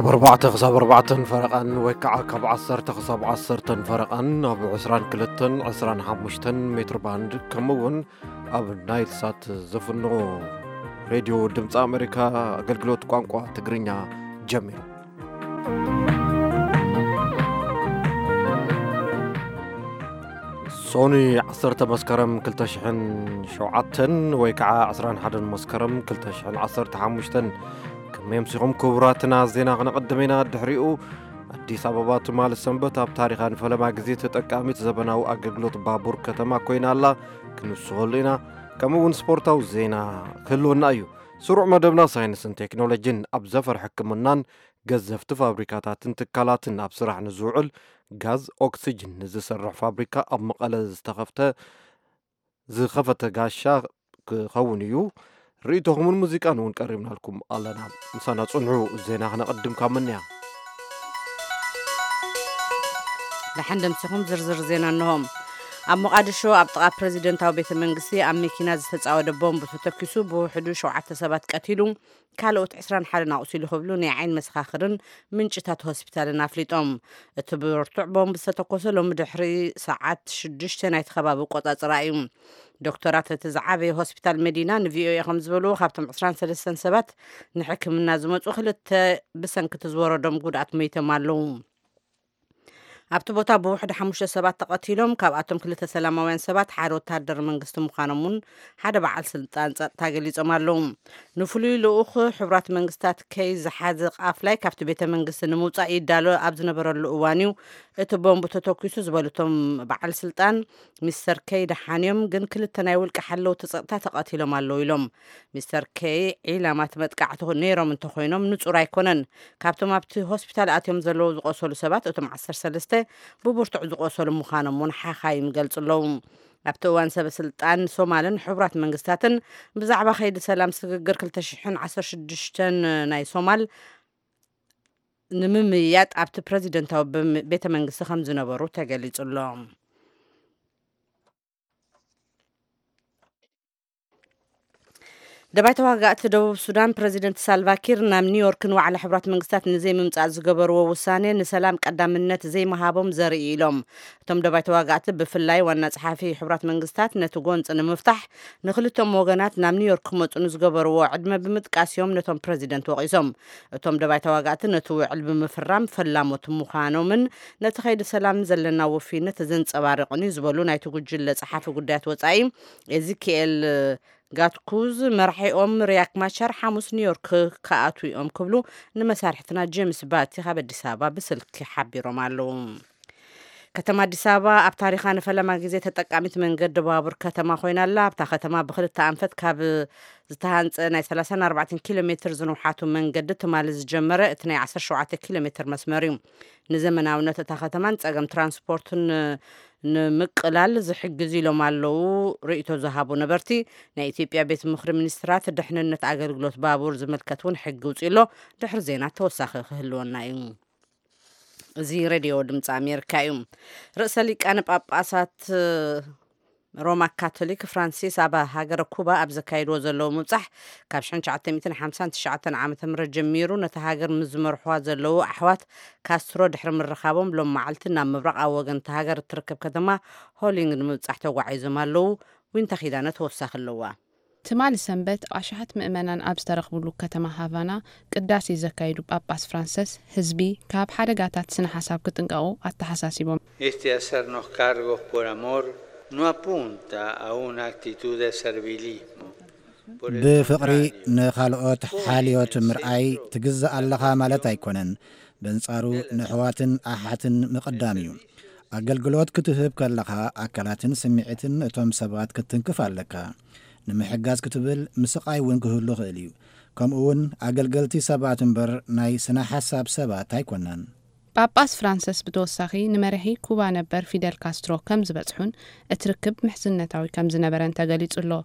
4 فرقان ويكع كب 10 خصاب 10 فرقان اب 22 متر باند كمون اب نايل سات زفنو راديو دمص امريكا اغلغلوت قانقوا تግርኛ جميل سوني 10 مسكرم 2007 ويكع 11 مسكرم 2015 كميمسيهم كبراتنا زينا غنقدمينا دحريو አዲስ አበባ ትማል ሰንበት ኣብ ታሪኻን ፈለማ ግዜ ተጠቃሚት ዘበናው አገልግሎት ባቡር ከተማ ኮይናላ ክንስሆልና ከምውን ስፖርታው ዜና ክህልውና እዩ ስሩዕ መደብና ሳይንስን ቴክኖሎጂን ኣብ ዘፈር ሕክምናን ገዘፍቲ ፋብሪካታትን ትካላትን ኣብ ስራሕ ንዝውዕል ጋዝ ኦክሲጅን ዝሰርሕ ፋብሪካ ኣብ መቐለ ዝኸፈተ ጋሻ ክኸውን እዩ ريتهم الموسيقى ونقربنا لكم الله مسانا صنعوا زينا نقدم كامنيا لحندم سهم زرزر زينا انهم اب مقادشو اب طقا بريزيدنتاو بيت منغسي ام ميكينا زتصاوده بومب تتكسو بوحدو 7 سبات قتيلو كالوت 20 حالنا اوسيلو خبلو ني عين مسخاخرن منጭታት ሆስፒታልና ፍሊጦም እትብርቱዕ ቦምብ ዝተተኮሰሎም ድሕሪ ሰዓት 6 ናይ ተኸባቢ ቆጻጽራ እዩ ዶክተራት ተዛዓበ ሆስፒታል መዲና ንቪኦኤ ከም ዝበሉ ካብቶም 23 ሰባት ንሕክምና ዝመጹ ክልተ ብሰንኪ ዝወረዶም ጉድኣት መይቶም ኣለው ኣብቲ ቦታ ብውሕድ 5 ሰባት ተቐቲሎም ካብኣቶም ክልተ ሰላማውያን ሰባት ሓደ ወታደር መንግስቲ ምዃኖምን ሓደ በዓል ስልጣን ጸጥታ ገሊጾም ኣለው ንፍሉይ ልኡኽ ሕብራት መንግስታት ከይ ዝሓዘ ቃፍላይ ካብቲ ቤተ መንግስቲ ንምውጻእ ይዳሎ ኣብ ዝነበረሉ እዋንዩ እቲ ቦምብ ተተኪሱ ዝበሉቶም በዓል ስልጣን ሚስተር ከይ ደሓንዮም ግን ክልተ ናይ ውልቀ ሓለውቲ ጸጥታ ተቐቲሎም ኣለው ኢሎም ሚስተር ከይ ኢላማት መጥቃዕቲ ነይሮም እንተኾይኖም ንጹር ኣይኮነን ካብቶም ኣብቲ ሆስፒታል ኣትዮም ዘለዉ ዝቆሰሉ ሰባት እቶም 13 ببرتع ዝቆሰሉ ምዃኖም ሓኻይም ገልጽለው ኣብቲ እዋን ሰበስልጣን ሶማልን ሕብራት መንግስታትን ብዛዕባ ከይዲ ሰላም ስግግር 2016 ናይ ሶማል ንምምያጥ ኣብቲ ፕሬዚደንታዊ ቤተ መንግስቲ ከም ዝነበሩ ተገሊጹሎም دبعت واقعت دبوب السودان بريزيدنت سالفاكير نام نيويورك وعلى حبرات منقستات نزي ممتاز زقبر ووساني نسلام قدام النت زي مهابهم زرقي لهم تم دبعت واقعت بفلاي والناس حافي حبرات منقستات نتوقون سنة مفتح نخلتهم موغانات نام نيويورك متون زقبر وعدم بمتقاسيوم نتوم بريزيدنت وقيسهم تم دبعت واقعت نتو علم مفرام فلام وتمخانو من نتخيد سلام زلنا وفي نتزن صبارقني زبلو نايتو جل صحافي قدات وصايم ازيكيل ጋትኩዝ መርሒኦም ሪያክ ማቻር ሓሙስ ኒውዮርክ ካኣትዮም ክብሉ ንመሳርሕትና ጄምስ ባቲ ካብ አዲስ አበባ ብስልክ ሓቢሮም ኣለው ከተማ አዲስ አበባ ኣብ ታሪኻ ንፈለማ ግዜ ተጠቃሚት መንገዲ ባቡር ከተማ ኮይናላ ኣብታ ከተማ ብክልተ ኣንፈት ካብ ዝተሃንጸ ናይ 34 ኪሎ ሜትር ዝንውሓቱ መንገዲ ትማል ዝጀመረ እቲ ናይ 17 ኪሎ ሜትር መስመር እዩ ንዘመናውነት እታ ከተማን ጸገም ትራንስፖርትን ንምቅላል ዝሕግዝ ኢሎም ኣለው ርእይቶ ዝሃቡ ነበርቲ ናይ ኢትዮጵያ ቤት ምክሪ ሚኒስትራት ድሕንነት ኣገልግሎት ባቡር ዝምልከቱን ሕጊ ውፅኢሎ ድሕሪ ዜና ተወሳኺ ክህልወና እዩ እዚ ሬድዮ ድምፂ ኣሜሪካ እዩ ርእሰ ሊቃነ ጳጳሳት ሮማ ካቶሊክ ፍራንሲስ ኣብ ሃገረ ኩባ ኣብ ዘካይድዎ ዘለዉ ምብጻሕ ካብ 1959 ዓመተ ምህረት ጀሚሩ ነቲ ሃገር ምዝመርሕዋ ዘለዉ ኣሕዋት ካስትሮ ድሕሪ ምርኻቦም ሎም መዓልቲ ናብ ምብራቕ ኣብ ወገን እቲ ሃገር እትርከብ ከተማ ሆሊንግ ንምብጻሕ ተጓዒዞም ኣለው ዊንታ ኺዳነ ተወሳኺ ኣለዋ ትማል ሰንበት ኣሽሓት ምእመናን ኣብ ዝተረኽብሉ ከተማ ሃቫና ቅዳሴ ዘካይዱ ጳጳስ ፍራንሲስ ህዝቢ ካብ ሓደጋታት ስነ ሓሳብ ክጥንቀቑ ኣተሓሳሲቦም este hacernos cargo por amor no apunta a una actitud de servilismo بفقري نخالقات حاليات مرأي تجزء اللغة مالت أيكونن بنصارو نحواتن أحاتن مقداميو أقلقلوت كتهب كاللغة أكلاتن سمعتن أتوم سبات كتنكف اللكا نمحقاز كتبل مسقاي ونكهلو غيليو كم أون أقلقلتي سبات بر ناي سنا حساب سبات أيكونن ጳጳስ ፍራንሲስ ብተወሳኺ ንመርሒ ኩባ ነበር ፊደል ካስትሮ ከም ዝበጽሑን እትርክብ ምሕዝነታዊ ከም ዝነበረን ተገሊጹሎ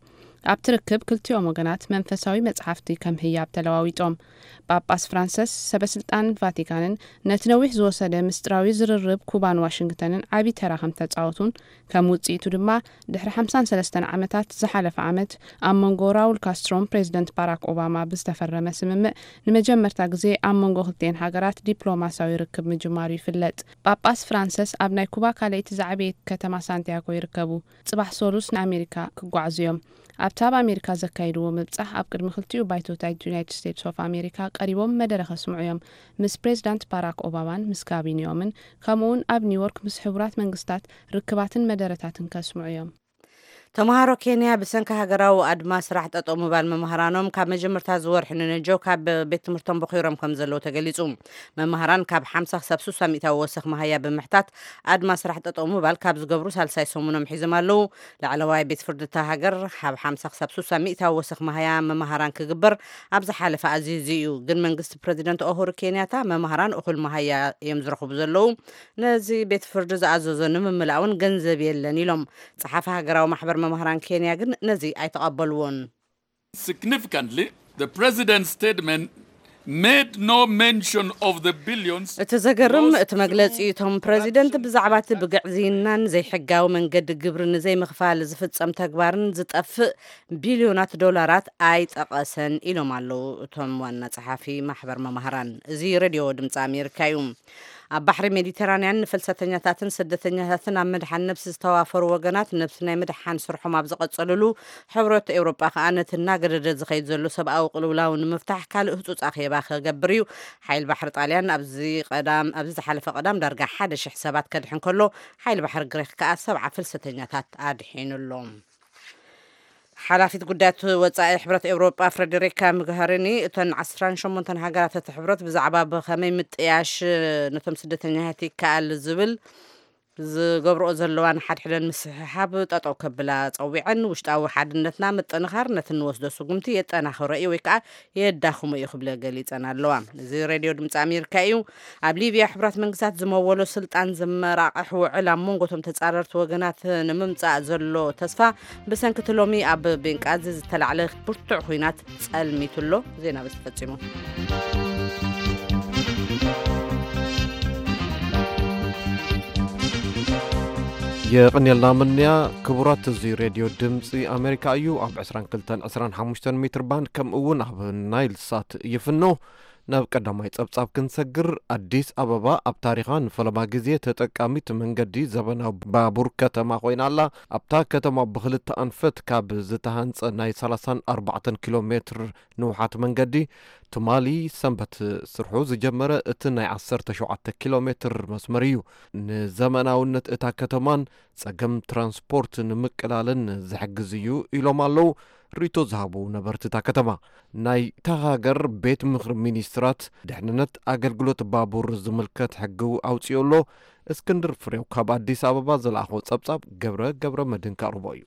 ኣብ ትርክብ ክልቲኦም ወገናት መንፈሳዊ መጽሓፍቲ ከም ህያብ ተለዋዊጦም ጳጳስ ፍራንሰስ ሰበስልጣን ቫቲካንን ነቲ ነዊሕ ዝወሰደ ምስጢራዊ ዝርርብ ኩባን ዋሽንግተንን ዓቢ ተራ ከም ተጻወቱን ከም ውጽኢቱ ድማ ድሕሪ 53 ዓመታት ዝሓለፈ ዓመት ኣብ መንጎ ራውል ካስትሮን ፕሬዚደንት ባራክ ኦባማ ብዝተፈረመ ስምምዕ ንመጀመርታ ግዜ ኣብ መንጎ ክልቲአን ሃገራት ዲፕሎማሲያዊ ርክብ ምጅማሩ ይፍለጥ። ጳጳስ ፍራንሰስ ኣብ ናይ ኩባ ካልአይቲ ዝዓበየት ከተማ ሳንቲያጎ ይርከቡ። ጽባሕ ሶሉስ ንኣሜሪካ ክጓዓዙ እዮም። ኣብታ ኣብ ኣሜሪካ ዘካይድዎ ምብጻሕ ኣብ ቅድሚ ክልቲኡ ባይቶታት ዩናይትድ ስቴትስ ኦፍ ኣሜሪካ ቀሪቦም መደረ ከስምዑ እዮም። ምስ ፕሬዚዳንት ባራክ ኦባማን ምስ ካቢኔኦምን ከምኡውን ኣብ ኒውዮርክ ምስ ሕቡራት መንግስታት ርክባትን መደረታትን ከስምዑ እዮም። ተማሃሮ ኬንያ ብሰንካ ሃገራዊ ኣድማ ስራሕ ጠጠው ምባል መምህራኖም ካብ መጀመርታ ዝወርሒ ንነጀው ካብ ቤት ትምህርቶም በኺሮም ከም ዘለዉ ተገሊጹ። መምህራን ካብ 50 ክሳብ 60 ሚእታዊ ወሰኽ መሃያ ብምሕታት ኣድማ ስራሕ ጠጠው ምባል ካብ ዝገብሩ ሳልሳይ ሰሙኖም ሒዞም ኣለዉ። ላዕለዋይ ቤት ፍርድታ ሃገር ካብ 50 ክሳብ 60 ሚእታዊ ወሰኽ መሃያ መምህራን ክግበር ኣብ ዝሓለፈ ኣዝዩ እዩ። ግን መንግስቲ ፕሬዚደንት ኡሁሩ ኬንያታ መምህራን እኹል መሃያ እዮም ዝረኽቡ ዘለዉ። ነዚ ቤት ፍርዲ ዝኣዘዞ ንምምላእውን ገንዘብ የለን ኢሎም ጸሓፊ ሃገራዊ ማሕበር መምህራን ኬንያ ግን ነዚ ኣይተቐበልዎን። Significantly, the president's statement made no mention of the billions. እቲ ዘገርም እቲ መግለጺ እቶም ፕሬዚደንት ብዛዕባ እቲ ብግዕዝናን ዘይሕጋዊ መንገዲ ግብሪ ንዘይምኽፋል ዝፍጸም ተግባርን ዝጠፍእ ቢልዮናት ዶላራት ኣይጠቐሰን ኢሎም ኣለዉ እቶም ዋና ጸሓፊ ማሕበር መምህራን። እዚ ሬድዮ ድምፂ ኣሜሪካ እዩ። ኣብ ባሕሪ ሜዲተራንያን ፍልሰተኛታትን ስደተኛታትን ኣብ ምድሓን ነብሲ ዝተዋፈሩ ወገናት ነብሲ ናይ ምድሓን ስርሖም ኣብ ዝቐጸልሉ ሕብረት ኤውሮጳ ከዓ ነቲ እናገደደ ዝኸይድ ዘሎ ሰብኣዊ ቅልውላው ንምፍታሕ ካልእ ህፁፅ ኣኼባ ክገብር እዩ። ሓይሊ ባሕሪ ጣልያን ኣብዚ ዝሓለፈ ቀዳም ዳርጋ 1,000 ሰባት ከድሕን ከሎ ሓይሊ ባሕሪ ግሪክ ከዓ 70 ፍልሰተኛታት ኣድሒኑሎም። ሓላፊት ጉዳያት ወጻኢ ሕብረት ኤውሮጳ ፍሬዴሪካ ሞገሪኒ እተን 18 ሃገራት እቲ ሕብረት ብዛዕባ ብኸመይ ምጥያሽ ነቶም ስደተኛታት ይከኣል ዝብል ዝገብርኦ ዘለዋን ሓድሕደን ምስሓብ ጠጠው ከብላ ፀዊዐን ውሽጣዊ ሓድነትና ምጥንኻር ነቲ ንወስዶ ስጉምቲ የጠናኽሮ እዩ ወይ ከዓ የዳኽሙ እዩ ክብለ ገሊፀን ኣለዋ። እዚ ሬድዮ ድምፂ ኣሜሪካ እዩ። ኣብ ሊብያ ሕብራት መንግስታት ዝመወሎ ስልጣን ዝመራቕሕ ውዕል ኣብ መንጎቶም ተጻረርቲ ወገናት ንምምጻእ ዘሎ ተስፋ ብሰንኪ ሎሚ ኣብ ቤንቃዚ ዝተላዕለ ብርቱዕ ኩናት ጸልሚቱሎ። ዜና በስ ፈጺሙ የቅንየልና ምንያ ክቡራት እዚ ሬድዮ ድምፂ ኣሜሪካ እዩ። ኣብ 22-25 ሜትር ባንድ ከም እውን ኣብ ናይል ሳት ይፍኖ ናብ ቀዳማይ ጸብጻብ ክንሰግር ኣዲስ ኣበባ ኣብ ታሪኻ ንፈለማ ግዜ ተጠቃሚት መንገዲ ዘበናዊ ባቡር ከተማ ኮይና ኣላ። ኣብታ ከተማ ብክልተ ኣንፈት ካብ ዝተሃንጸ ናይ 34 ኪሎ ሜትር ንውሓት መንገዲ ትማሊ ሰንበት ስርሑ ዝጀመረ እቲ ናይ 17 ኪሎ ሜትር መስመር እዩ። ንዘመናውነት እታ ከተማን ጸገም ትራንስፖርት ንምቅላልን ዝሕግዝ እዩ ኢሎም ኣለው ሪቶ ዝሃቡ ነበርቲ እታ ከተማ። ናይ ተሃገር ቤት ምክሪ ሚኒስትራት ድሕንነት ኣገልግሎት ባቡር ዝምልከት ሕጊ ኣውፅዮሎ። እስክንድር ፍሬው ካብ ኣዲስ ኣበባ ዝለኣኾ ጸብጻብ ገብረ መድህን ካቕርቦ እዩ።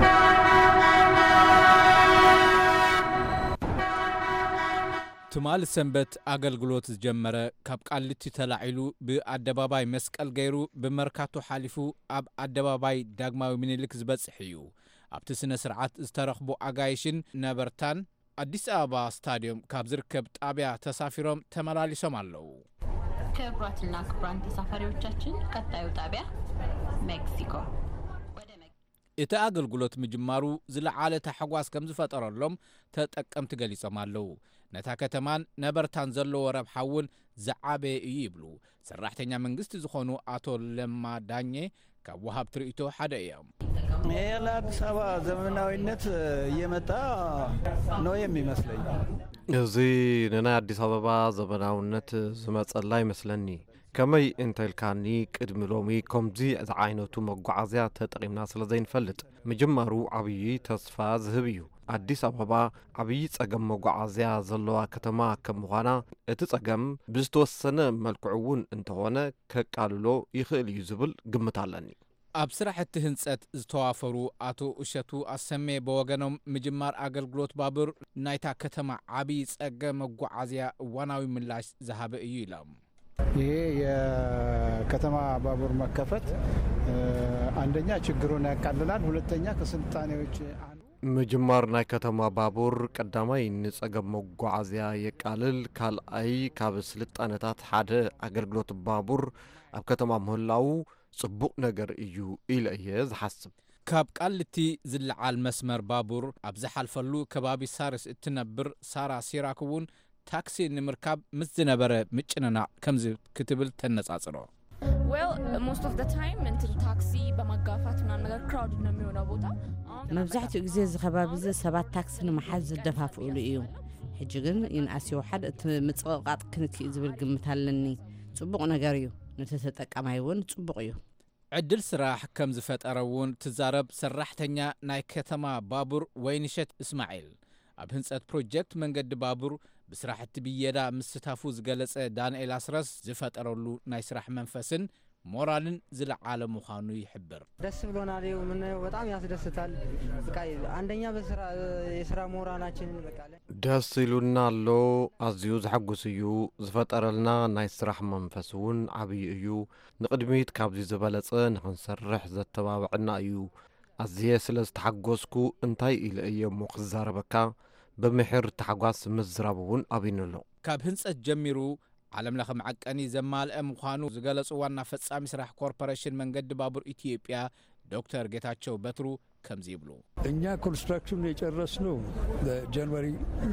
ትማል ሰንበት ኣገልግሎት ዝጀመረ ካብ ቃሊቲ ተላዒሉ ብኣደባባይ መስቀል ገይሩ ብመርካቶ ሓሊፉ ኣብ ኣደባባይ ዳግማዊ ምኒልክ ዝበጽሕ እዩ። ኣብቲ ስነ ስርዓት ዝተረኽቡ ኣጋይሽን ነበርታን ኣዲስ ኣበባ ስታዲየም ካብ ዝርከብ ጣብያ ተሳፊሮም ተመላሊሶም ኣለዉ። ክቡራትና ክቡራን ተሳፋሪዎቻችን ቀጣዩ ጣብያ ሜክሲኮ። እቲ ኣገልግሎት ምጅማሩ ዝለዓለ ተሓጓስ ከም ዝፈጠረሎም ተጠቀምቲ ገሊጾም ኣለዉ። ነታ ከተማን ነበርታን ዘለዎ ረብሓ እውን ዝዓበየ እዩ ይብሉ ሰራሕተኛ መንግስቲ ዝኾኑ ኣቶ ለማ ዳኘ ካብ ወሃብ ትርኢቶ ሓደ እዮም። ለአዲስ አበባ ዘመናዊነት እየመጣ ነው የሚመስለኝ። እዚ ንናይ ኣዲስ ኣበባ ዘመናውነት ዝመጸላ ይመስለኒ። ከመይ እንተልካኒ ቅድሚ ሎሚ ከምዚ ዝዓይነቱ መጓዓዝያ ተጠቂምና ስለ ዘይንፈልጥ ምጅማሩ ዓብዪ ተስፋ ዝህብ እዩ። ኣዲስ ኣበባ ዓብዪ ጸገም መጓዓዝያ ዘለዋ ከተማ ከም ምዃና እቲ ጸገም ብዝተወሰነ መልክዑ እውን እንተኾነ ከቃልሎ ይኽእል እዩ ዝብል ግምት ኣለኒ። ኣብ ስራሕቲ ህንጸት ዝተዋፈሩ አቶ እሸቱ አሰሜ በወገኖም ምጅማር አገልግሎት ባቡር ናይታ ከተማ ዓብዪ ጸገም መጓዓዝያ እዋናዊ ምላሽ ዝሃበ እዩ ይላም። ይሄ የከተማ ባቡር መከፈት አንደኛ ችግሩን ያቃልላል፣ ሁለተኛ ከስልጣኔዎች ምጅማር ናይ ከተማ ባቡር ቀዳማይ ንጸገም መጓዓዝያ የቃልል ካልኣይ ካብ ስልጣነታት ሓደ ኣገልግሎት ባቡር ኣብ ከተማ ምህላው ጽቡቕ ነገር እዩ ኢለ እየ ዝሓስብ ካብ ቃልቲ ዝለዓል መስመር ባቡር ኣብ ዝሓልፈሉ ከባቢ ሳርስ እትነብር ሳራ ሲራክ እውን ታክሲ ንምርካብ ምስ ዝነበረ ምጭንናዕ ከምዚ ክትብል ተነጻጽሮ Well, most of the time እንትን ታክሲ በመጋፋት ምናምን ነገር ክራውድ ነው የሚሆነው ቦታ መብዛሕትኡ ግዜ ዝኸባቢ ሰባት ታክሲ ንመሓዝ ዝደፋፍኡሉ እዩ ሕጂ ግን ይንኣስዮ ሓደ እቲ ምጽቕቃጥ ክንክእ ዝብል ግምት ኣለኒ ጽቡቕ ነገር እዩ ነቲ ተጠቃማይ እውን ጽቡቕ እዩ ዕድል ስራሕ ከም ዝፈጠረ እውን ትዛረብ ሰራሕተኛ ናይ ከተማ ባቡር ወይንሸት እስማዒል ኣብ ህንጸት ፕሮጀክት መንገዲ ባቡር ብስራሕቲ ብየዳ ምስታፉ ዝገለጸ ዳንኤል አስረስ ዝፈጠረሉ ናይ ስራሕ መንፈስን ሞራልን ዝለዓለ ምዃኑ ይሕብር ደስ ብሎናል ምን በጣም ያስደስታል በቃ አንደኛ በስራ የስራ ሞራላችንን በቃ ደስ ይሉና ኣሎ ኣዝዩ ዝሐጉስ እዩ ዝፈጠረልና ናይ ስራሕ መንፈስ እውን ዓብይ እዩ ንቅድሚት ካብዚ ዝበለጸ ንኽንሰርሕ ዘተባብዕና እዩ ኣዝየ ስለ ዝተሓጎስኩ እንታይ ኢለ እየ እሞ ክዛረበካ ብምሕር ተሓጓስ ምዝራብ እውን ኣብይንሎ ካብ ህንጸት ጀሚሩ ዓለም ለኸ መዓቀኒ ዘማልአ ምዃኑ ዝገለጹ ዋና ፈጻሚ ስራሕ ኮርፖሬሽን መንገዲ ባቡር ኢትዮጵያ ዶክተር ጌታቸው በትሩ ከምዚ ይብሉ እኛ ኮንስትራክሽን የጨረስነው ጃንዋሪ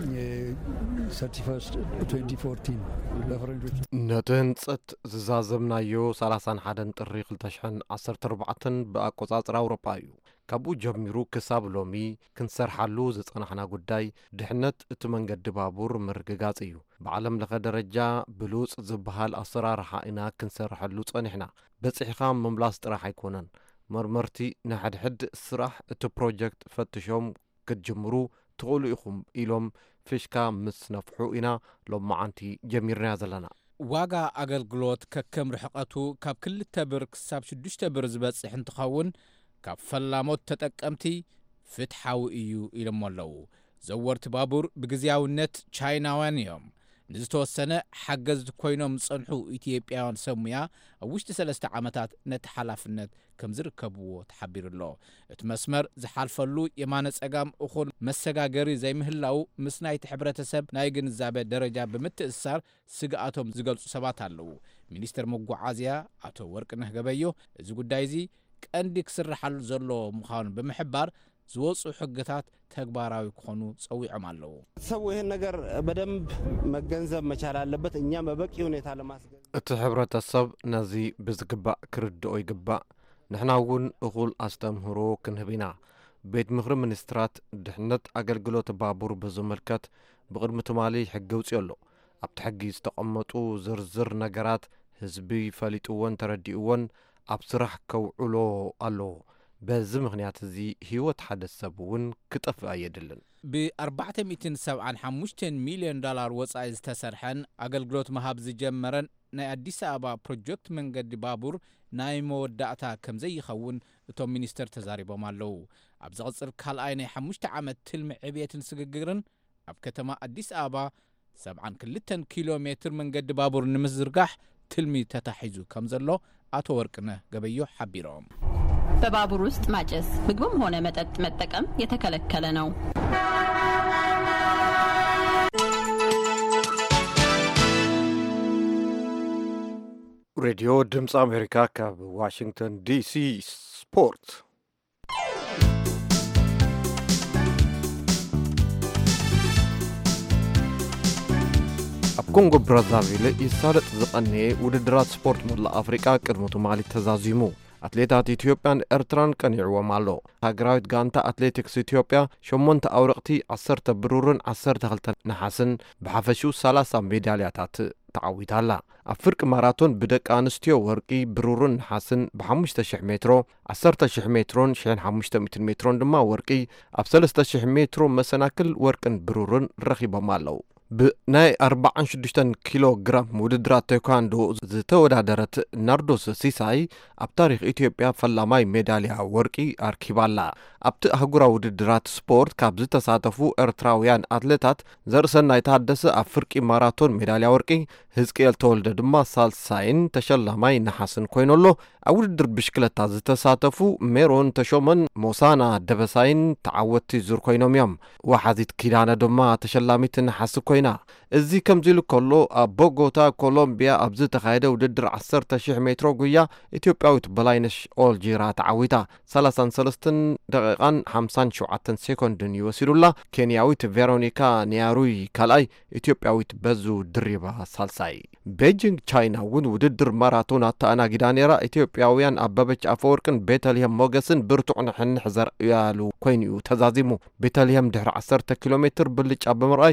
31 2014 ለፈረንጆች ነቲ ህንጸት ዝዛዘምናዮ 31 ጥሪ 2014 ብኣቆጻጽራ ኣውሮፓ እዩ ካብኡ ጀሚሩ ክሳብ ሎሚ ክንሰርሓሉ ዝጸናሕና ጉዳይ ድሕነት እቲ መንገዲ ባቡር ምርግጋጽ እዩ ብዓለም ለኸ ደረጃ ብሉጽ ዝበሃል ኣሰራርሓ ኢና ክንሰርሐሉ ጸኒሕና በፂሕኻ ምምላስ ጥራሕ ኣይኮነን መርመርቲ ንሕድሕድ ስራሕ እቲ ፕሮጀክት ፈትሾም ክትጅምሩ ትኽእሉ ኢኹም ኢሎም ፊሽካ ምስ ነፍሑ ኢና ሎም መዓንቲ ጀሚርና ዘለና ዋጋ ኣገልግሎት ከከም ርሕቐቱ ካብ 2 ብር ክሳብ 6 ብር ዝበጽሕ እንትኸውን ካብ ፈላሞት ተጠቀምቲ ፍትሓዊ እዩ ኢሎም ኣለዉ ዘወርቲ ባቡር ብግዝያውነት ቻይናውያን እዮም ንዝተወሰነ ሓገዝቲ ኮይኖም ዝጸንሑ ኢትዮጵያውያን ሰሙያ ኣብ ውሽጢ 3 ዓመታት ነቲ ሓላፍነት ከም ዝርከብዎ ተሓቢሩሎ እቲ መስመር ዝሓልፈሉ የማነ ጸጋም እኹል መሰጋገሪ ዘይምህላው ምስ ናይቲ ሕብረተሰብ ናይ ግንዛቤ ደረጃ ብምትእስሳር ስግኣቶም ዝገልጹ ሰባት ኣለዉ ሚኒስትር መጓዓዝያ አቶ ወርቅነህ ገበዮ እዚ ጉዳይ እዚ ቀንዲ ክስርሓሉ ዘሎ ምዃኑ ብምሕባር ዝወፁ ሕግታት ተግባራዊ ክኾኑ ጸዊዖም ኣለዉ ሰው ይሄን ነገር በደንብ መገንዘብ መቻል አለበት እኛ በበቂ ሁኔታ ለማስገንዘብ እቲ ሕብረተሰብ ነዚ ብዝግባእ ክርድኦ ይግባእ ንሕና እውን እኹል ኣስተምህሮ ክንህቢና ቤት ምኽሪ ሚኒስትራት ድሕነት ኣገልግሎት ባቡር ብዝምልከት ብቅድሚ ትማሊ ሕጊ ውፅኡ ኣሎ ኣብቲ ሕጊ ዝተቐመጡ ዝርዝር ነገራት ህዝቢ ፈሊጥዎን ተረዲእዎን ኣብ ስራሕ ከውዕሎ ኣለዎ በዚ ምኽንያት እዚ ህይወት ሓደ ሰብ እውን ክጠፍእ ኣየድልን ብ$475 ሚልዮን ወጻኢ ዝተሰርሐን ኣገልግሎት መሃብ ዝጀመረን ናይ አዲስ አበባ ፕሮጀክት መንገዲ ባቡር ናይ መወዳእታ ከም ዘይኸውን እቶም ሚኒስተር ተዛሪቦም ኣለዉ ኣብ ዝቕጽል ካልኣይ ናይ 5 ዓመት ትልሚ ዕብየትን ስግግርን ኣብ ከተማ አዲስ አበባ 72 ኪሎ ሜትር መንገዲ ባቡር ንምዝርጋሕ ትልሚ ተታሒዙ ከም ዘሎ አቶ ወርቅነህ ገበዮ ሓቢሮም በባቡር ውስጥ ማጨስ ምግብም ሆነ መጠጥ መጠቀም የተከለከለ ነው ሬዲዮ ድምፂ አሜሪካ ካብ ዋሽንግተን ዲሲ ስፖርት ኣብ ኮንጎ ብራዛቪል ይሳለጥ ዝቐነየ ውድድራት ስፖርት መላእ ኣፍሪቃ ቅድሚ ትማሊ ተዛዚሙ አትሌታት ኢትዮጵያን ኤርትራን ቀኒዕዎም ኣሎ ሃገራዊት ጋንታ አትሌቲክስ ኢትዮጵያ 8 ኣውርቕቲ 10 ብሩርን 12 ነሓስን ብሓፈሹ 30 ሜዳልያታት ተዓዊታላ ኣብ ፍርቂ ማራቶን ብደቂ ኣንስትዮ ወርቂ ብሩርን ነሓስን ብ5000 ሜትሮ 10000 ሜትሮን 1500 ሜትሮን ድማ ወርቂ ኣብ 3000 ሜትሮ መሰናክል ወርቅን ብሩርን ረኺቦም ኣለዉ ብናይ 46 ኪሎ ግራም ውድድራት ቴኳንዶ ዝተወዳደረት ናርዶስ ሲሳይ ኣብ ታሪክ ኢትዮጵያ ፈላማይ ሜዳልያ ወርቂ ኣርኪባላ ኣብቲ ኣህጉራዊ ውድድራት ስፖርት ካብ ዝተሳተፉ ኤርትራውያን አትሌታት ዘርሰናይ ታደሰ ኣብ ፍርቂ ማራቶን ሜዳልያ ወርቂ ህዝቅኤል ተወልደ ድማ ሳልሳይን ተሸላማይ ነሓስን ኮይነሎ ውድድር ብሽክለታ ዝተሳተፉ ሜሮን ተሾመን ሞሳና ደበሳይን ተዓወቲ ዙር ኮይኖም እዮም ወሓዚት ኪዳነ ድማ ተሸላሚትን ሓስብ ኮይና እዚ ከምዚሉ ከሎ ኣብ ቦጎታ ኮሎምቢያ ኣብ ዝተኻየደ ውድድር 10,000 ሜትሮ ጉያ ኢትዮጵያዊት በላይነሽ ኦልጂራ ተዓዊታ 33 ደቂቃን 57 ሴኮንድን ይወሲዱላ ኬንያዊት ቬሮኒካ ኒያሩይ ካልኣይ ኢትዮጵያዊት በዙ ድሪባ ሳልሳይ ቤጂንግ ቻይና ውን ውድድር ማራቶን ኣተኣናጊዳ ነራ ኢትዮጵያውያን ኣበበች ኣፈወርቅን ቤተልሔም ሞገስን ብርቱዕ ንሕንሕ ዘርእያሉ ኮይኑ ተዛዚሙ ቤተልሔም ድሕሪ 10 ኪሎሜትር ብልጫ ብምርኣይ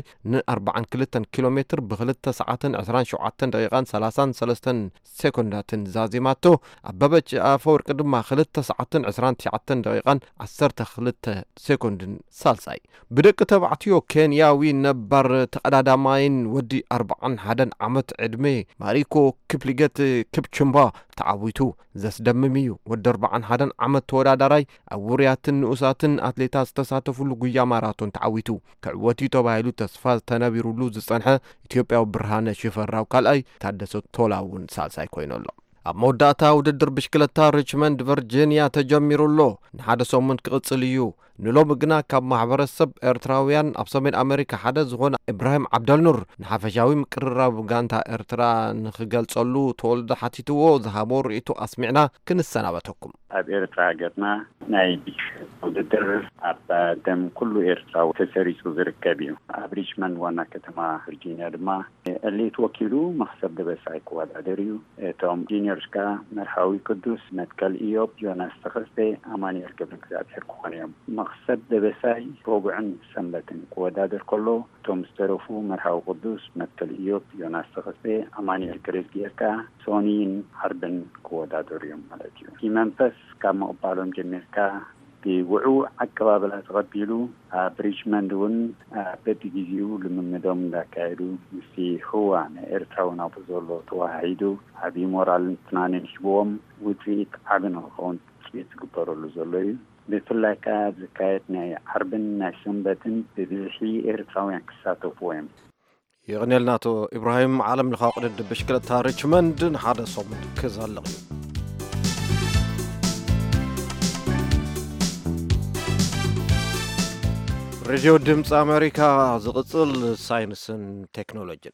ን42 ኪሎሜትር ብ2 ሰዓትን 27 ደቂቃን 33 ሴኮንዳትን ዛዚማቶ ኣበበች ኣፈወርቅ ድማ 2 ሰዓትን 29 ደቂቃን 12 ሴኮንድን ሳልሳይ ብደቂ ተባዕትዮ ኬንያዊ ነባር ተቀዳዳማይን ወዲ 41 ዓመት ዕድሜ ማሪኮ ክፕሊገት ክፕችምባ ተዓዊቱ ዘስደምም እዩ ወዲ 41 ዓመት ተወዳዳራይ ኣብ ውርያትን ንኡሳትን ኣትሌታት ዝተሳተፉሉ ጉያ ማራቶን ተዓዊቱ ክዕወቲ ተባሂሉ ተስፋ ተነቢሩሉ ዝጸንሐ ኢትዮጵያዊ ብርሃነ ሽፈራው ካልኣይ ታደሰ ቶላውን ሳልሳይ ኮይኑሎ ኣብ መወዳእታ ውድድር ብሽክለታ ሪችመንድ ቨርጂኒያ ተጀሚሩሎ ንሓደ ሰሙን ክቕጽል እዩ ንሎም ግና ካብ ማሕበረሰብ ኤርትራውያን ኣብ ሰሜን ኣሜሪካ ሓደ ዝኾነ ኢብራሂም ዓብደልኑር ንሓፈሻዊ ምቅርራብ ጋንታ ኤርትራ ንኽገልጸሉ ተወልደ ሓቲትዎ ዝሃቦ ርእይቱ ኣስሚዕና ክንሰናበተኩም ኣብ ኤርትራ ገጥና ናይ ውድድር ኣብ ደም ኩሉ ኤርትራዊ ተሰሪጹ ዝርከብ እዩ ኣብ ሪችመንድ ዋና ከተማ ቨርጂኒያ ድማ ኤሊት ወኪሉ መክሰብ ደበሳይ ክወዳደር እዩ እቶም ጂኒየርስካ መርሓዊ ቅዱስ መትከል ኢዮብ ዮናስ ተኸስተ ኣማኑኤል ገብረ እግዚአብሔር ክኾኑ እዮም መክሰብ ደበሳይ ሮብዕን ሰንበትን ክወዳደር ከሎ እቶም ዝተረፉ መርሓዊ ቅዱስ መትከል ኢዮብ ዮናስ ተኸስተ ኣማኑኤል ግሬስ ጌርካ ሶኒን ሃርብን ክወዳደሩ እዮም ማለት እዩ ይመንፈስ ካብ መቕባሎም ጀሚርካ ብውዑእ ኣቀባብላ ተቐቢሉ ኣብ ሪችመንድ እውን በቢጊዜኡ ልምምዶም እንዳካየዱ ምስቲ ህዋ ናይ ኤርትራውን ኣብኡ ዘሎ ተዋሂዱ ዓብዪ ሞራልን ፍናንን ሂቦም ውፅኢት ዓቢ ንክኸውን ውፅኢት ዝግበረሉ ዘሎ እዩ ብፍላይ ከዓ ዝካየድ ናይ ዓርብን ናይ ሰንበትን ብብዝሒ ኤርትራውያን ክሳተፉ እዮም ይቕነልናቶ ኢብራሂም ዓለም ለኻ ቅድድም ብሽክለታ ሪችመንድ ንሓደ ሰሙን ክዘልቕ እዩ ሬድዮ ድምፂ ኣሜሪካ ዝቕጽል ሳይንስን ቴክኖሎጂን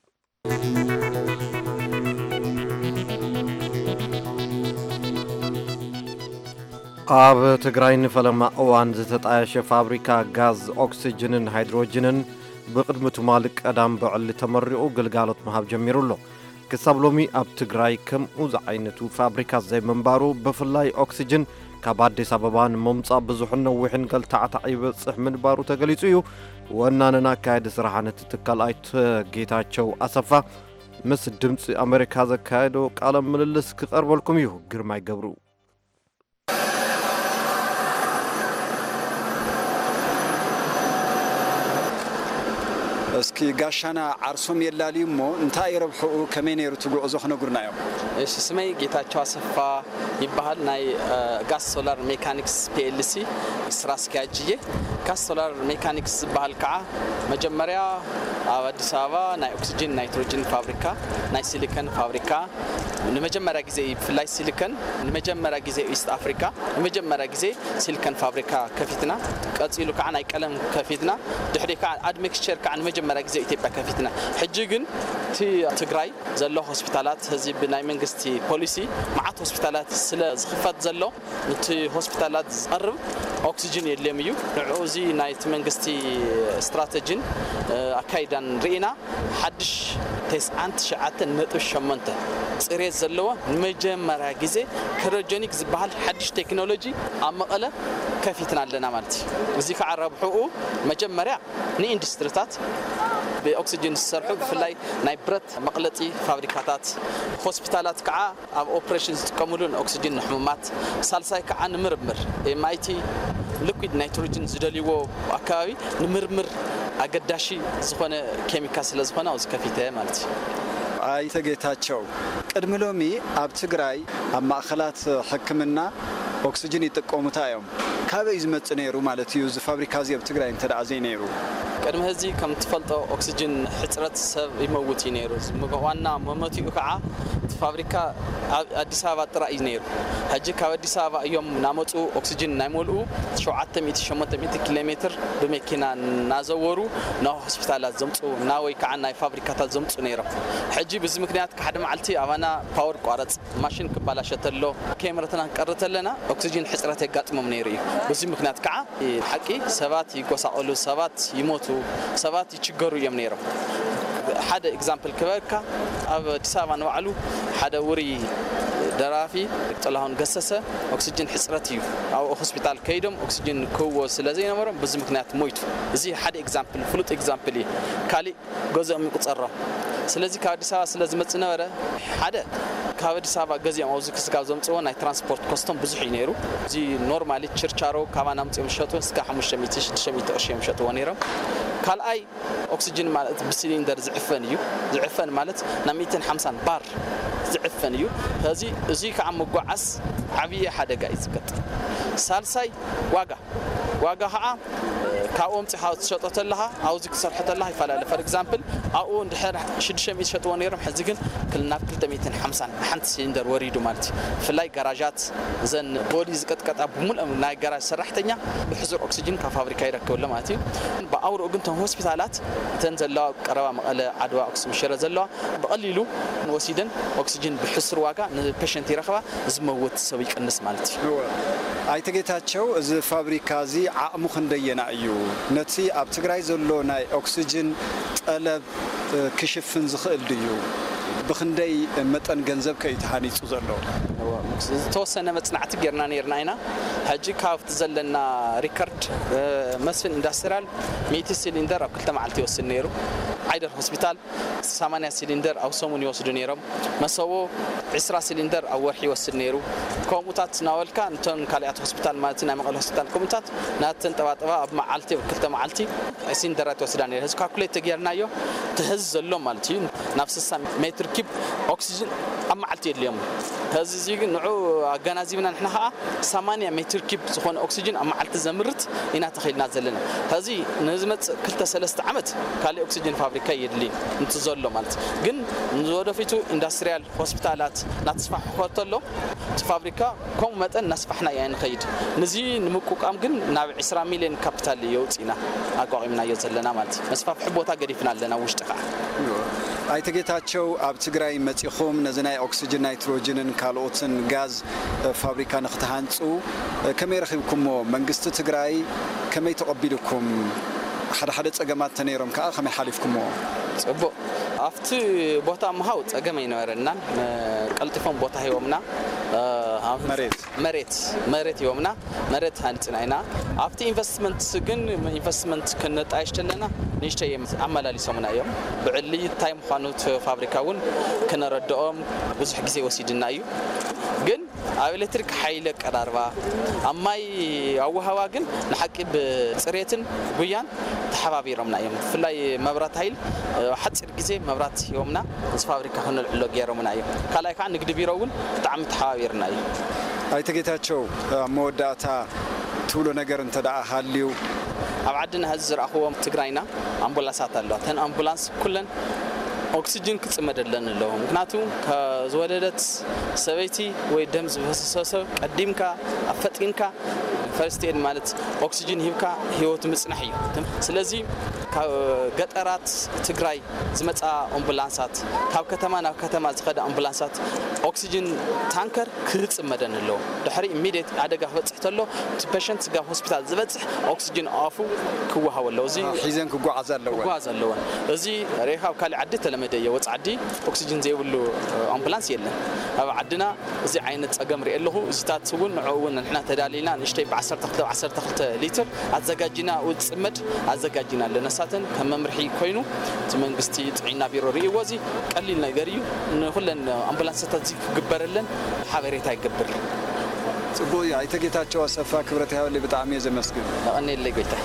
ኣብ ትግራይ ንፈለማ እዋን ዝተጣየሸ ፋብሪካ ጋዝ ኦክሲጅንን ሃይድሮጅንን ብቅድሚ ትማል ቀዳም በዕሊ ተመሪቑ ግልጋሎት መሃብ ጀሚሩሎ ክሳብ ሎሚ ኣብ ትግራይ ከምኡ ዝዓይነቱ ፋብሪካት ዘይምንባሩ ብፍላይ ኦክሲጅን ካብ ኣዲስ ኣበባ ንምምጻእ ብዙሕን ነዊሕን ገልታዕታዕ ይበጽሕ ምንባሩ ተገሊጹ እዩ ወናንና ካየዲ ስራሕ ነቲ ትካል ኣይተ ጌታቸው ኣሰፋ ምስ ድምፂ ኣሜሪካ ዘካየዶ ቃለ ምልልስ ክቐርበልኩም እዩ ግርማይ ገብሩ እስኪ ጋሻና ዓርሶም የላልዩ ሞ እንታይ ይረብሑ ከመይ ነይሩ ትጉዕዞ ክነግሩናዮም እሺ ስመይ ጌታቸው አሰፋ ይባሃል ናይ ጋስ ሶላር ሜካኒክስ ፒኤልሲ ስራ አስኪያጅዬ ጋስ ሶላር ሜካኒክስ ይባሃል ከዓ መጀመሪያ ኣብ አዲስ አበባ ናይ ኦክሲጅን ናይትሮጅን ፋብሪካ ናይ ሲሊከን ፋብሪካ ንመጀመሪያ ጊዜ ፍላይ ሲሊከን ንመጀመሪያ ጊዜ ኢስት አፍሪካ ንመጀመሪያ ጊዜ ሲሊከን ፋብሪካ ከፊትና ቀጽሉ ከዓ ናይ ቀለም ከፊትና ድሕሪ ከዓ አድሚክስቸር ከዓ ንመጀመሪያ ጊዜ ኢትዮጵያ ከፊትና ሕጂ ግን ትግራይ ዘሎ ሆስፒታላት ህዝብ ናይ መንግስቲ ፖሊሲ ማዓት ሆስፒታላት ስለ ዝኽፈት ዘሎ ነቲ ሆስፒታላት ዝቀርብ ኦክሲጅን የለም እዩ ንዑዚ ናይ መንግስቲ ስትራቴጂን አካይዳን ሪኢና ሓድሽ ተስዓንት ሸዓተ ነጥብ ሸመንተ ጽሬት ዘለዎ ንመጀመሪያ ጊዜ ክሮጀኒክ ዝበሃል ሓድሽ ቴክኖሎጂ ኣብ መቐለ ከፊትና ኣለና ማለት እዩ እዚ ከዓ ረብሑኡ መጀመሪያ ንኢንዱስትሪታት በኦክሲጅን ዝሰርሑ ብፍላይ ናይ ብረት መቅለጢ ፋብሪካታት ሆስፒታላት ከዓ ኣብ ኦፕሬሽን ዝጥቀሙሉን ኦክሲጅን ንሕሙማት ሳልሳይ ከዓ ንምርምር ኤምአይቲ ሊኩዊድ ናይትሮጅን ዝደልይዎ ኣካባቢ ንምርምር አገዳሺ ዝኾነ ኬሚካል ስለ ዝኾነ ኣብዚ ከፊተ ማለት እዩ ኣይተ ጌታቸው ቅድሚ ሎሚ ኣብ ትግራይ ኣብ ማእኸላት ሕክምና ኦክሲጅን ይጥቀሙታ እዮም ካበይ ዝመጽእ ነይሩ ማለት እዩ እዚ ፋብሪካ እዚ ኣብ ትግራይ እንተዳኣ ዘይነይሩ ቅድሚ ህዚ ከም ትፈልጦ ኦክሲጅን ሕጽረት ሰብ ይመውት ነይሩ ዋና መሞቲኡ ከዓ እቲ ፋብሪካ አዲስ አበባ ጥራይ ነይሩ ሕጂ ካብ አዲስ አበባ እዮም ናመፁ ኦክሲጅን ናይሞልኡ 700 ኪሎ ሜትር በመኪና ናዘወሩ ናብ ሆስፒታላት ዘምፁ ናወይ ከዓ ናይ ፋብሪካታት ዘምፁ ነይሮም ሕጂ በዚ ምክንያት ካሕደ መዓልቲ አባና ፓወር ቋረጽ ማሽን ክባላሸተሎ ካሜራትና ቀርተለና ኦክሲጅን ሕጽረት ያጋጥሞም ነይሩ በዚ ምክንያት ከዓ ሐቂ ሰባት ይጎሳቆሉ ሰባት ይሞቱ ሰባት ይችገሩ እዮም ነይሮም ሓደ ኤግዛምፕል ከበርካ ኣብ አዲስ አበባ ንባዕሉ ሓደ ውሪ ደራፊ ጥላሁን ገሰሰ ኦክሲጅን ሕጽረት እዩ ኣብ ሆስፒታል ከይዶም ኦክሲጅን ክዎ ስለዘይነበሮም በዚ ምክንያት ሞይቱ እዚ ሓደ ኤግዛምፕል ፍሉጥ ኤግዛምፕል እዩ ካሊ ገዘኦም ይቁጸራ ስለዚህ ካብ አዲስ አበባ ስለዝመጽ ነበረ ሓደ ካብ አዲስ አበባ ገዚኦም አውዚ ክስጋብ ዘምጽዎ ናይ ትራንስፖርት ኮስቶም ብዙሕ ይነሩ እዚ ኖርማሊ ችርቻሮ ካባና ምጽም ሸጡ እስከ 500 600 ቅርሺ የምሸጡ ነይሮም ካልአይ ኦክሲጅን ማለት በሲሊንደር ዝዕፈን እዩ ዝዕፈን ማለት ና 150 ባር ዝዕፈን እዩ እዚ ከዓ መጓዓስ ዓብይ ሓደጋ ይዝገጥ ሳልሳይ ዋጋ ከዓ ካብኦም ጽሓው ተሸጠተለها አውዚ ክሰርሐተለها ይፋላለ ፎር ኤግዛምፕል አኡ እንድሕር 600 ሸጥዎ ነይሮም ሕዚ ግን ክልና 250 ሓንቲ ሲሊንደር ወሪዱ ማለት ፍላይ ጋራጃት ዘን ቦዲ ዝቀጥቀጣ ብሙሉእ ናይ ጋራጅ ሰራሕተኛ ብሕዙር ኦክሲጅን ካብ ፋብሪካ ይረክብለ ማለት እዩ በአውሮ ግን ሆስፒታላት ተን ዘላው ቀረባ መቀለ ዓድዋ ኦክሲጅን ሽረ ዘላው በቀሊሉ ወሲደን ኦክሲጅን ብሕሱር ዋጋ ንፔሸንት ይረክባ ዝመወት ሰብ ይቀንስ ማለት እዩ ኣይተጌታቸው እዚ ፋብሪካ እዚ ዓቕሙ ክንደየና እዩ ነቲ ኣብ ትግራይ ዘሎ ናይ ኦክሲጅን ጠለብ ክሽፍን ዝኽእል ድዩ ብክንደይ መጠን ገንዘብ ከይተሃኒጹ ዘሎ ተወሰነ መጽናዕቲ ጌርና ነርና ኢና ሕጂ ካብቲ ዘለና ሪከርድ መስፍን ኢንዳስትሪያል 100 ሲሊንደር ኣብ 2 መዓልቲ ይወስድ ነይሩ አይደር ሆስፒታል 80 ሲሊንደር ኣብ ሰሙን ይወስዱ ነይሮም መሰቦ 20 ሲሊንደር ኣብ ወርሒ ይወስድ ነይሩ ኮሙታት ናወልካ እንተን ካልያት ሆስፒታል ማለት ናይ መቀለ ሆስፒታል ኮሙታት ናተን ጠባጠባ ኣብ መዓልቲ 2 መዓልቲ ሲሊንደራት ይወስዳ ነይሩ ህዝ ካልኩሌት ጌርናዮ ትህዝ ዘሎ ማለት እዩ ናብ 60 ሜትር ኪብ ኦክሲጅን ኣብ መዓልቲ የድልዮም ህዚ ግን ንዑ ኣገናዚብና ንሕና ከዓ 80 ሜትር ኪብ ዝኾነ ኦክሲጅን ኣብ መዓልቲ ዘምርት ኢና ተኸይልና ዘለና ህዚ ንዝመጽ 2-3 ዓመት ካሊ ኦክሲጅን ፋብሪካ የድሊ እንት ዘሎ ማለት ግን ንወደፊቱ ኢንዳስትሪያል ሆስፒታላት ናትስፋሕኮተሎ ፋብሪካ ከም መጠን ናስፋሕና ያን ኸይድ ነዚ ንምቁቃም ግን ናብ 20 ሚሊዮን ካፒታል ይወጽና አቋቂምና የዘለና ማለት መስፋፍሕ ቦታ ገዲፍና ኣለና ውሽጥኻ ኣይተጌታቸው ኣብ ትግራይ መጽኹም ነዝናይ ኦክሲጅን ናይትሮጅንን ካልኦትን ጋዝ ፋብሪካ ንኽተሃንጹ ከመይ ረኺብኩሞ መንግስቲ ትግራይ ከመይ ተቀቢልኩም ሓደ ጸገማት ተነይሮም ከዓ ከመይ ሓሊፍኩሞ ጽቡቅ ኣብቲ ቦታ መሃው ጸገም ይነበረና ቀልጢፎም ቦታ ሂወምና መሬት ይወምና መሬት ሃንጽና ኢና ኣብቲ ኢንቨስትመንት ከነጣይሽተለና ንሽተይ አመላሊሶምና እዮም ብዕሊ ታይም ኻኑት ፋብሪካውን ከነረድኦም ብዙሕ ግዜ ወሲድና እዩ ግን ኣብ ኤሌክትሪክ ኃይለ ቀራርባ አማይ አወሃዋ ግን ንሐቂ ብጽሬትን ጉያን ተሓባቢሮምና እዮም ፍላይ መብራት ኃይል ሓጽር ግዜ መብራት ይወምና እዚ ፋብሪካ ክንልዕሎ ገይሮምና እዮም ካላይ ከዓ ንግዲ ቢሮውን ብጣዕሚ ተሓባቢርና እዩ ኣይተጌታቸው መወዳእታ ትብሎ ነገር እንተዳኣ ሃልዩ ኣብ ዓድና ህዝብ ዝረኣኽዎም ትግራይና ኣምቡላንሳት ኣለዋ ተን ኣምቡላንስ ኩለን ኦክሲጅን ክጽመደለን ኣለዎ ምክንያቱ ከዝወለደት ሰበይቲ ወይ ደም ዝፈሰሰ ቀዲምካ ኣፈጢንካ ፈርስት ኤድ ማለት ኦክሲጅን ሂብካ ህይወት ምጽናሕ እዩ ስለዚ ገጠራት ትግራይ ዝመጻ ኣምቡላንሳት ካብ ከተማ ናብ ከተማ ዝኸደ ኣምቡላንሳት ኦክሲጅን ታንከር ክጽመደን ኣለዎ ድሕሪ ኢሚዲየት ኣደጋ ክበጽሕ ተሎ እቲ ፔሸንት ጋር ሆስፒታል ዝበጽሕ ኦክሲጅን ኣፉ ክወሃብ ኣለዎ እዚ ሒዘን ክጓዓዝ ኣለዎ እዚ ሬኻብ ካሊ ዓዲ ተለመደየ ወጻዲ ኦክሲጅን ዘይብሉ ኣምቡላንስ የለን ኣብ ዓድና እዚ ዓይነት ጸገም ርኢ ኣለኹ እዚታት እውን ንዕውን ንሕና ተዳሊና ንሽተይ ብ12 ሊትር ኣዘጋጅና ውጽመድ ኣዘጋጅና ለነሳተን ከም መምርሒ ኮይኑ እቲ መንግስቲ ጥዕና ቢሮ ሪእዎ እዚ ቀሊል ነገር እዩ ንኹለን ኣምቡላንስታት ክግበረለን ሓበሬታ ይግበር ጽቡቅ ኣይተጌታቸው አሰፋ ክብረት ያህል በጣም የዘመስግን ነቀኔለይ ጎይታ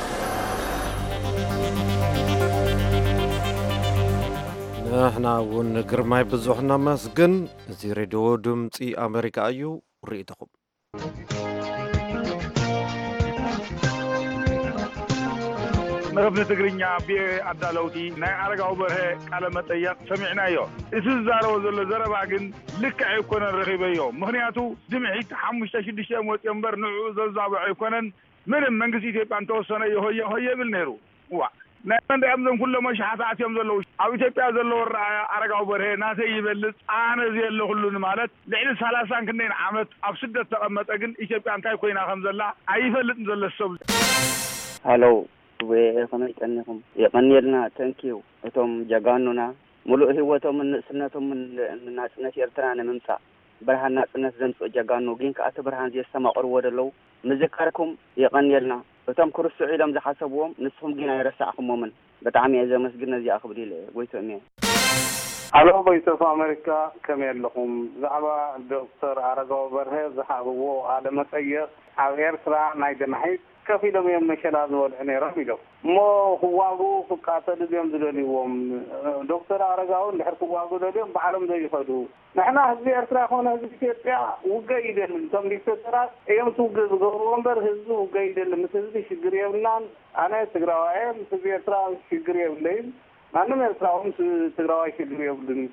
نحن ونقرماي بزوحنا مسجن زي راديو دمتي أمريكا أيو ريتكم نغفل تقرينيا بأدالوتي ناي عرقاو بره قال مطيق سمعنا يو إسزارو زل زرباقن لك عيكونا الرغيبيو مهنياتو جمعيت حمشتا شدشي أموت ينبر نعو زلزابع عيكونا من منقسي تيبان توسنا يهوية بالنيرو نحن نعمل كل ما شحات يوم زلوا أو إثيوبيا زلوا أرجعوا بره ناس يبلس أنا زي اللي كلون مالت لين ثلاثة كنين عمت أبسط تقمت أجن إثيوبيا أنتي كوينا خمسة لا أيفلت نزل السبل. هلو وخميس أنكم يقنيرنا تانكيو أتوم جاكانونا ملؤ هو توم من سنتهم من ناس يرتنا ممسا برهان ناس زمس جاكانو جين كأت برهان زي السماء أرواد لو نذكركم يقنيرنا أتوم كرس عيدهم زي حسبهم نصهم جينا يرسعهم ممن بتعمي إذا مسجنا زي أخبري له قويتوا أمين. هلو بيتوف أمريكا كمل لهم زعبا دكتور عرقو بره زحابو على مسير عغير سرع نايد محيط كفيلهم يوم مشلاد والعني رميلو مو هواغو فقاتل اليوم دلوليهم دكتور عرقو اللي حركوا واغو دلوليهم بعلم زي يفادو نحن هزي أسرع هنا هزي كيبيا وقايد تمليك تسرع ايام توق غرونبر هزو وقايد المسزي شقريا ونان أنا تقرأوا مسزي أسرع شقريا ولين أنا ما أسرعهم تقرأوا شقريا ولين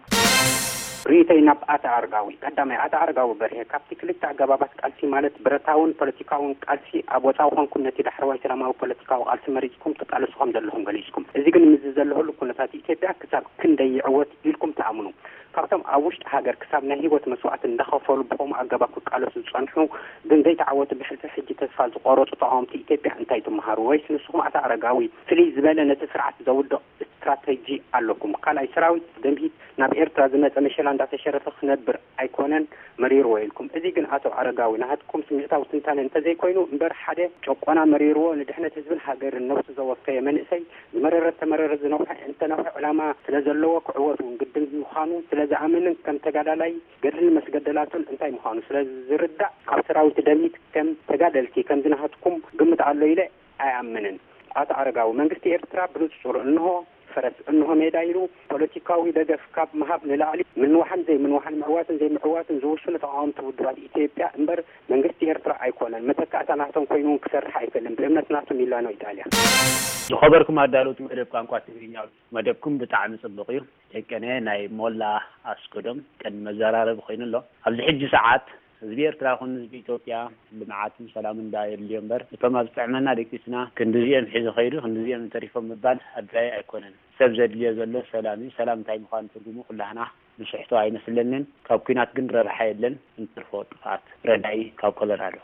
ريتي نبأت عرقاوي قدام عرقاوي بريه كابتي كلتا عقبابات قالسي مالت برتاون بوليتيكاون قالسي أبوتاوهم كنا تدحروا سلاماو بوليتيكاو قالسي مريجكم تقالسهم دلهم قليشكم إذا كن مززله لكم نفاتي إثيوبيا كساب كندي عوت إلكم تعاملوا كابتم أوشت هاجر كساب نهيوت مسوعة ندخل بهم عقباكو قالسوا صنحوا دندي تعوت بحلف حجة تفاز قارات طعام في إثيوبيا أنتيتم مهارويس نسهم عرقاوي فلي زبالة نتسرع تزود استراتيجي علىكم قال أي سراوي دمبي نبير تازمت مشل عند تشرف خنبر أيكونن مرير ويلكم إذا كن أتو عرقاوي نهاتكم سمعتوا وسنتان أنت زي كوينو إمبر حدا شقنا مرير ونحن تزبل حجر النفس زوج في من إسي مرر زنوح أنت نوح علماء تلازلوا كعوات ونقدم مخانو تلازع من كم تجادل لي قدر المسجدلات أنت مخانو تلازرد أو سراوي تدميت كم تجادلتي كم زنهاتكم قمت على الليلة أأمنن أتو عرقاوي من قلت إرترا بلوت صور إنه فرس إنه ميدايرو بوليتيكاوي دقف كاب مهاب نلالي من وحن معواتن زي معواتن زوجنا طعام تودرات إثيوبيا إمبر من قلت إرترا أيكونا متى كأتناهم كوينون كسر حيفلم بإمتناهم ميلانو إيطاليا. خبركم هدالوت مدب كان قاتلين مدبكم بتعامل صدقير كأنه ناي مولا أسكدم كان مزارع بخين الله هل حج ساعات زبير تراخون زبي إثيوبيا بمعاتم سلام داير اليوم بر فما استعملنا ديكتسنا كندزيان حيز خيره كندزيان تعرفهم مبان أدري أيكونن سبزد لي زلة سلام تايم خان ترجمه كلنا مشحتوا عين سلنن كابكينات جنر رحيلن انترفوت فات ردعي كابكلر هذا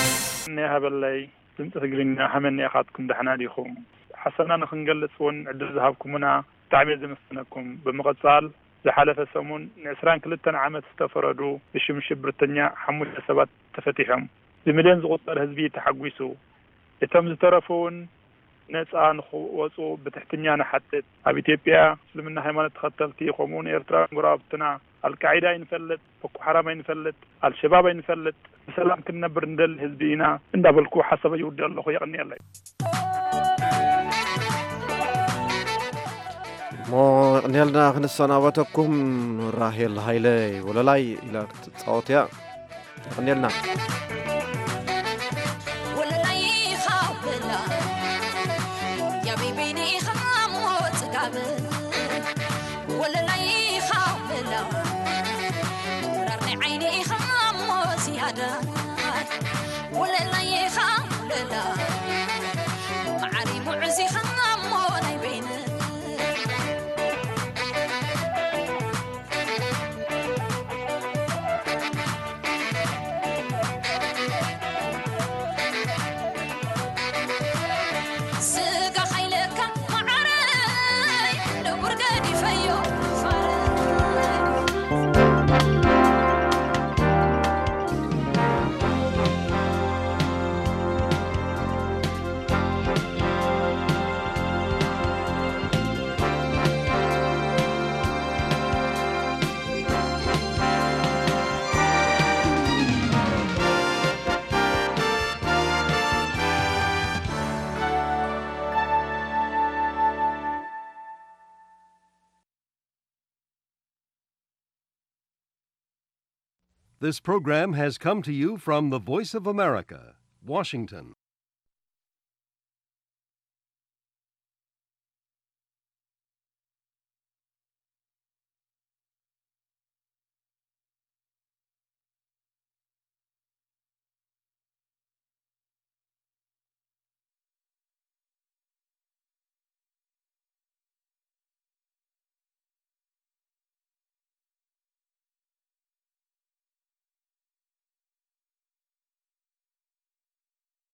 نها بالله انت تقولين حمني أخذكم دحنا ليكم حسنا نخنجلس ون عدل ذهبكمنا تعميد مستنكم بمقصال زحلف السمون نسران كلتنا عمت استفردوا بشمش بريطانيا حموش سبات تفتيهم بمليون زغطر هزبي تحقويسو يتم زترفون نسان وصو بتحتنيانا حتى أبي إثيوبيا سلمنا هيمانة تختلتي قومون إرترا مرابطنا القاعدة ينفلت بكو حرام ينفلت الشباب ينفلت بسلام كنا برندل هزبينا إندا بالكو حسب يودي الله يغني الله مو نيلنا خنسناوتكم راهيل هايلي ولا لاي إلى صوتيا نيلنا ولا لاي خابلا يا بيبيني خاموت قابل ولا لاي خابلا رارني عيني خاموت زيادة ولا لاي خابلا معري معزي خاموت بيني This program has come to you from the Voice of America, Washington.